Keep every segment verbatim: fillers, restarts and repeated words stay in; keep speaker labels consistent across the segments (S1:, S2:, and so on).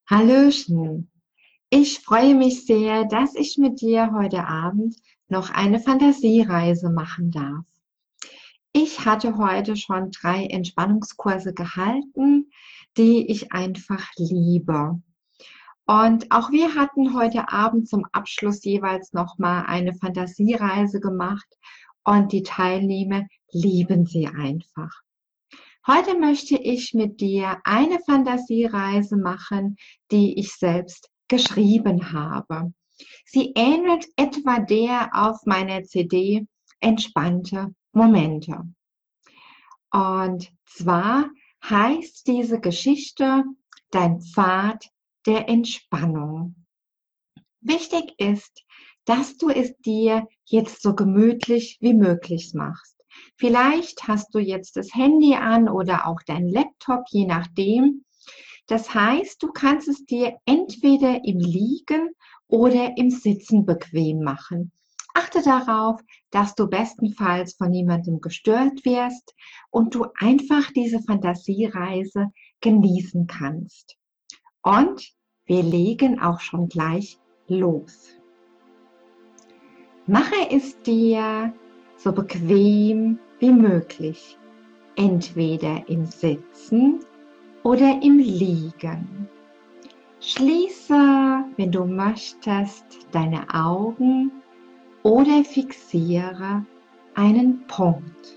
S1: Hallöchen. Ich freue mich sehr, dass ich mit dir heute Abend noch eine Fantasiereise machen darf. Ich hatte heute schon drei Entspannungskurse gehalten, die ich einfach liebe. Und auch wir hatten heute Abend zum Abschluss jeweils noch mal eine Fantasiereise gemacht und die Teilnehmer lieben sie einfach. Heute möchte ich mit dir eine Fantasiereise machen, die ich selbst geschrieben habe. Sie ähnelt etwa der auf meiner C D Entspannte Momente. Und zwar heißt diese Geschichte Dein Pfad der Entspannung. Wichtig ist, dass du es dir jetzt so gemütlich wie möglich machst. Vielleicht hast du jetzt das Handy an oder auch dein Laptop, je nachdem. Das heißt, du kannst es dir entweder im Liegen oder im Sitzen bequem machen. Achte darauf, dass du bestenfalls von niemandem gestört wirst und du einfach diese Fantasiereise genießen kannst. Und wir legen auch schon gleich los. Mache es dir so bequem wie möglich, entweder im Sitzen oder im Liegen. Schließe, wenn du möchtest, deine Augen oder fixiere einen Punkt.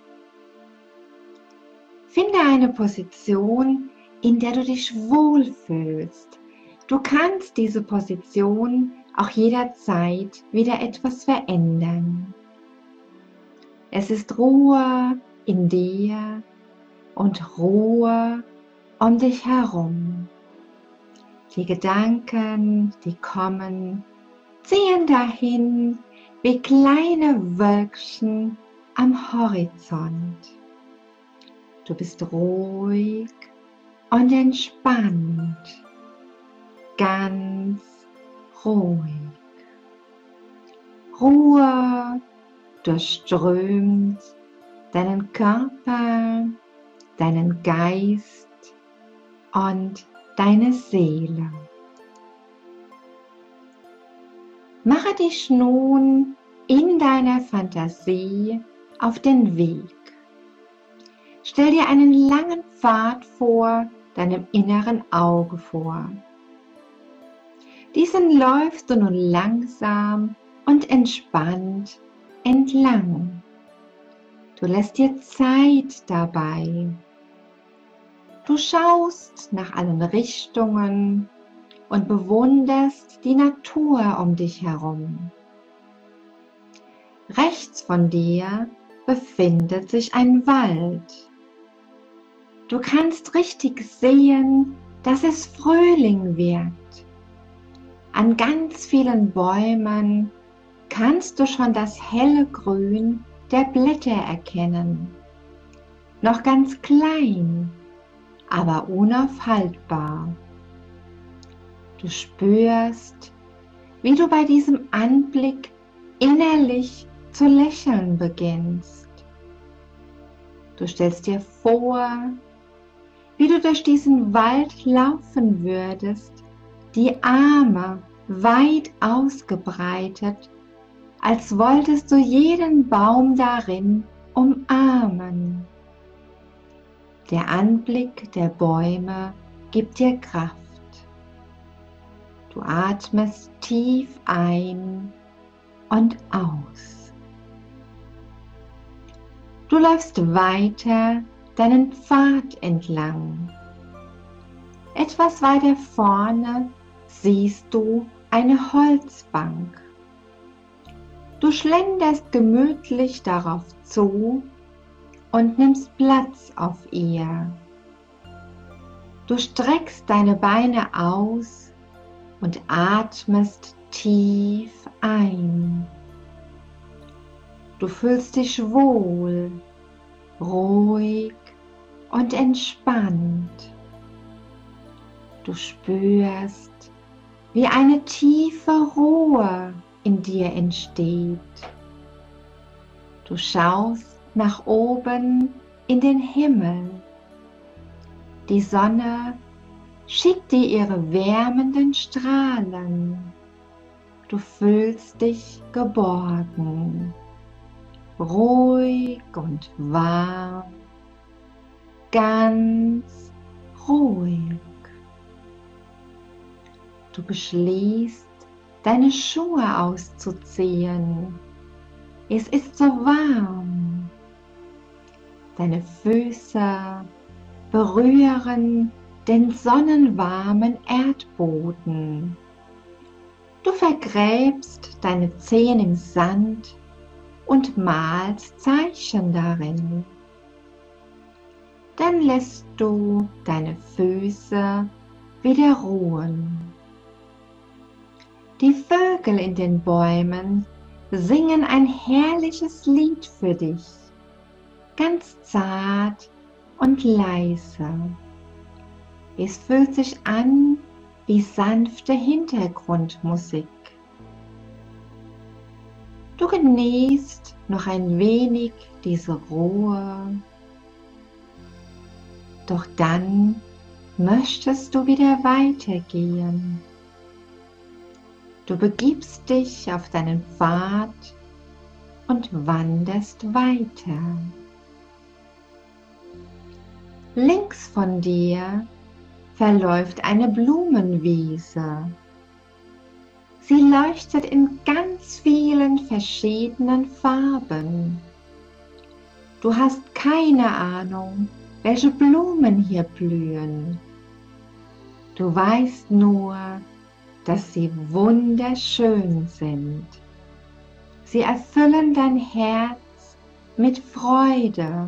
S1: Finde eine Position, in der du dich wohlfühlst. Du kannst diese Position auch jederzeit wieder etwas verändern. Es ist Ruhe in dir und Ruhe um dich herum. Die Gedanken, die kommen, ziehen dahin wie kleine Wölkchen am Horizont. Du bist ruhig und entspannt, ganz ruhig. Ruhe durchströmt deinen Körper, deinen Geist und deine Seele. Mache dich nun in deiner Fantasie auf den Weg. Stell dir einen langen Pfad vor deinem inneren Auge vor. Diesen läufst du nun langsam und entspannt entlang. Du lässt dir Zeit dabei. Du schaust nach allen Richtungen und bewunderst die Natur um dich herum. Rechts von dir befindet sich ein Wald. Du kannst richtig sehen, dass es Frühling wird. An ganz vielen Bäumen kannst du schon das helle Grün der Blätter erkennen. Noch ganz klein, aber unaufhaltbar. Du spürst, wie du bei diesem Anblick innerlich zu lächeln beginnst. Du stellst dir vor, wie du durch diesen Wald laufen würdest, die Arme weit ausgebreitet, als wolltest du jeden Baum darin umarmen. Der Anblick der Bäume gibt dir Kraft. Du atmest tief ein und aus. Du läufst weiter deinen Pfad entlang. Etwas weiter vorne siehst du eine Holzbank. Du schlenderst gemütlich darauf zu und nimmst Platz auf ihr. Du streckst deine Beine aus und atmest tief ein. Du fühlst dich wohl, ruhig und entspannt. Du spürst, wie eine tiefe Ruhe in dir entsteht. Du schaust nach oben in den Himmel. Die Sonne schickt dir ihre wärmenden Strahlen. Du fühlst dich geborgen, ruhig und warm, ganz ruhig. Du beschließt, deine Schuhe auszuziehen. Es ist so warm. Deine Füße berühren den sonnenwarmen Erdboden. Du vergräbst deine Zehen im Sand und malst Zeichen darin. Dann lässt du deine Füße wieder ruhen. Die Vögel in den Bäumen singen ein herrliches Lied für dich, ganz zart und leise. Es fühlt sich an wie sanfte Hintergrundmusik. Du genießt noch ein wenig diese Ruhe, doch dann möchtest du wieder weitergehen. Du begibst dich auf deinen Pfad und wanderst weiter. Links von dir verläuft eine Blumenwiese. Sie leuchtet in ganz vielen verschiedenen Farben. Du hast keine Ahnung, welche Blumen hier blühen. Du weißt nur, dass sie wunderschön sind. Sie erfüllen dein Herz mit Freude.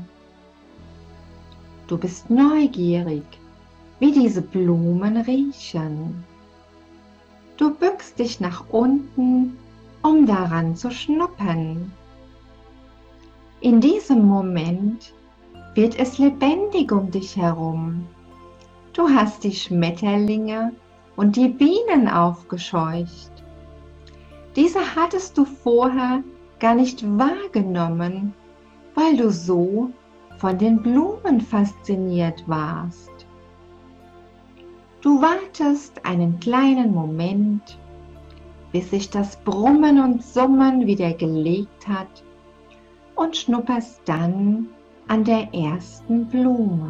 S1: Du bist neugierig, wie diese Blumen riechen. Du bückst dich nach unten, um daran zu schnuppern. In diesem Moment wird es lebendig um dich herum. Du hast die Schmetterlinge und die Bienen aufgescheucht. Diese hattest du vorher gar nicht wahrgenommen, weil du so von den Blumen fasziniert warst. Du wartest einen kleinen Moment, bis sich das Brummen und Summen wieder gelegt hat und schnupperst dann an der ersten Blume.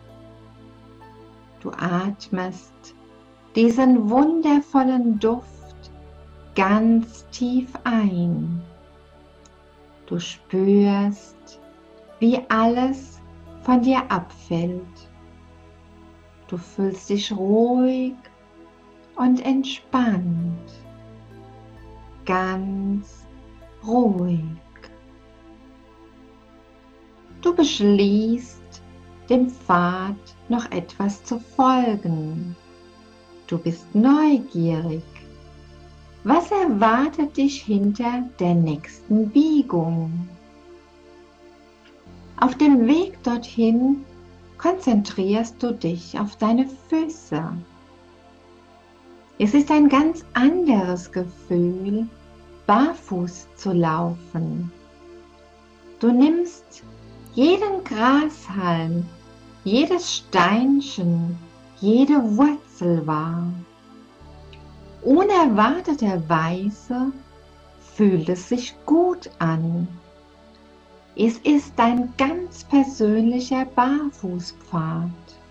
S1: Du atmest diesen wundervollen Duft ganz tief ein. Du spürst, wie alles von dir abfällt. Du fühlst dich ruhig und entspannt, ganz ruhig. Du beschließt, dem Pfad noch etwas zu folgen. Du bist neugierig. Was erwartet dich hinter der nächsten Biegung? Auf dem Weg dorthin konzentrierst du dich auf deine Füße. Es ist ein ganz anderes Gefühl, barfuß zu laufen. Du nimmst jeden Grashalm, jedes Steinchen, jede Wurzel wahr. Unerwarteterweise fühlt es sich gut an. Es ist dein ganz persönlicher Barfußpfad.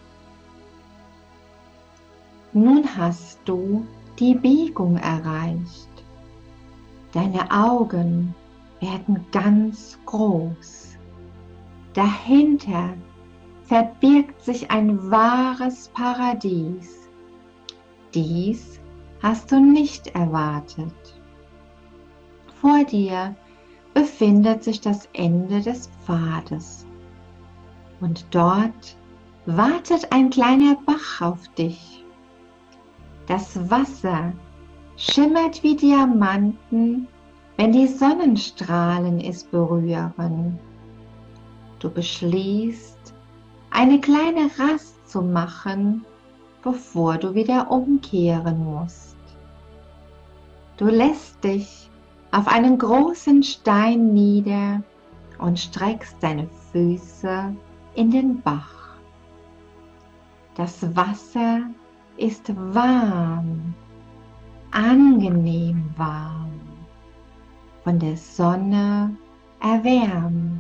S1: Nun hast du die Biegung erreicht. Deine Augen werden ganz groß. Dahinter verbirgt sich ein wahres Paradies. Dies hast du nicht erwartet. Vor dir befindet sich das Ende des Pfades und dort wartet ein kleiner Bach auf dich. Das Wasser schimmert wie Diamanten, wenn die Sonnenstrahlen es berühren. Du beschließt, eine kleine Rast zu machen, bevor du wieder umkehren musst. Du lässt dich auf einen großen Stein nieder und streckst deine Füße in den Bach. Das Wasser ist warm, angenehm warm, von der Sonne erwärmt.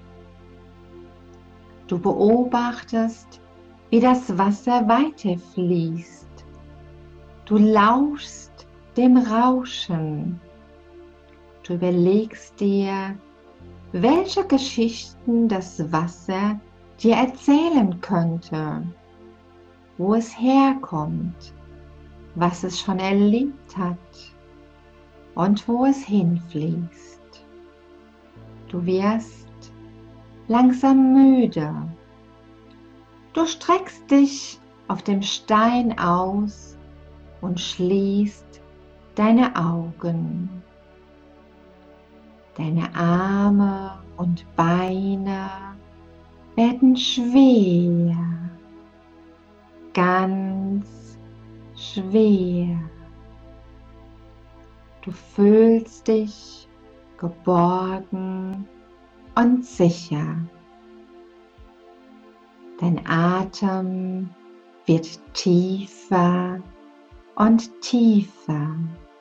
S1: Du beobachtest, wie das Wasser weiterfließt. Du lauschst dem Rauschen. Du überlegst dir, welche Geschichten das Wasser dir erzählen könnte, wo es herkommt, was es schon erlebt hat und wo es hinfließt. Du wirst langsam müde. Du streckst dich auf dem Stein aus und schließt deine Augen. Deine Arme und Beine werden schwer, ganz schwer. Du fühlst dich geborgen und sicher. Dein Atem wird tiefer und tiefer.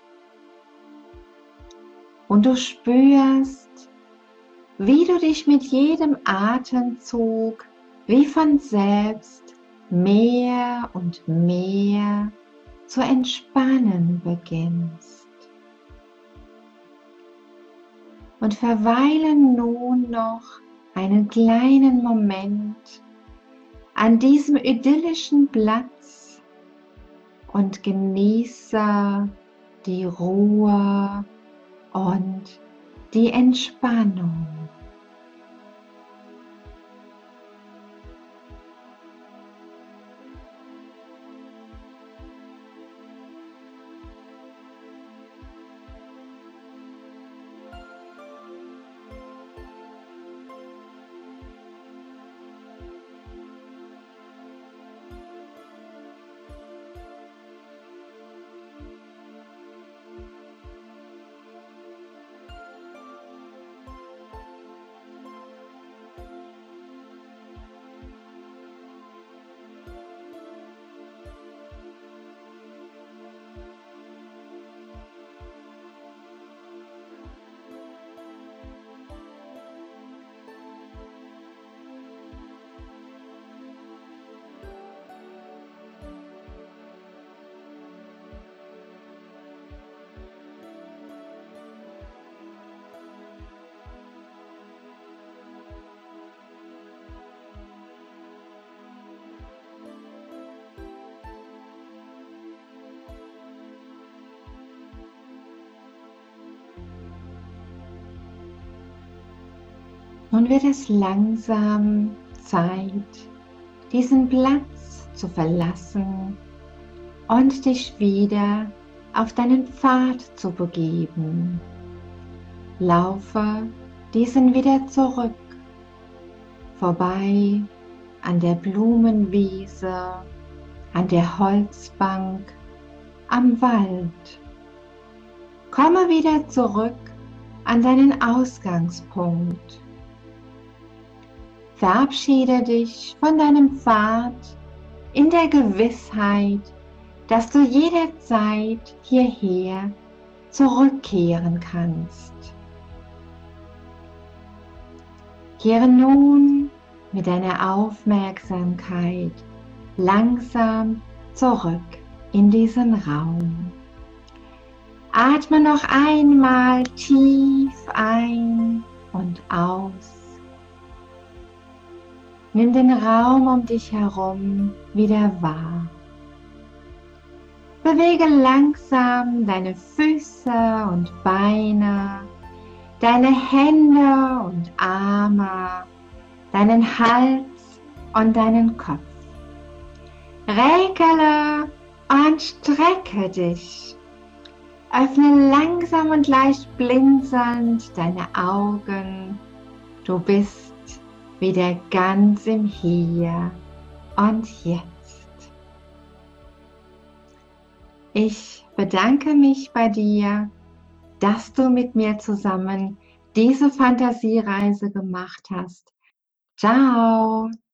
S1: Und du spürst, wie du dich mit jedem Atemzug wie von selbst mehr und mehr zu entspannen beginnst. Und verweile nun noch einen kleinen Moment an diesem idyllischen Platz und genieße die Ruhe und die Entspannung. Nun wird es langsam Zeit, diesen Platz zu verlassen und dich wieder auf deinen Pfad zu begeben. Laufe diesen wieder zurück, vorbei an der Blumenwiese, an der Holzbank, am Wald. Komme wieder zurück an deinen Ausgangspunkt. Verabschiede dich von deinem Pfad in der Gewissheit, dass du jederzeit hierher zurückkehren kannst. Kehre nun mit deiner Aufmerksamkeit langsam zurück in diesen Raum. Atme noch einmal tief ein und aus. Nimm den Raum um dich herum wieder wahr. Bewege langsam deine Füße und Beine, deine Hände und Arme, deinen Hals und deinen Kopf. Räkele und strecke dich. Öffne langsam und leicht blinzelnd deine Augen. Du bist wieder ganz im Hier und Jetzt. Ich bedanke mich bei dir, dass du mit mir zusammen diese Fantasiereise gemacht hast. Ciao!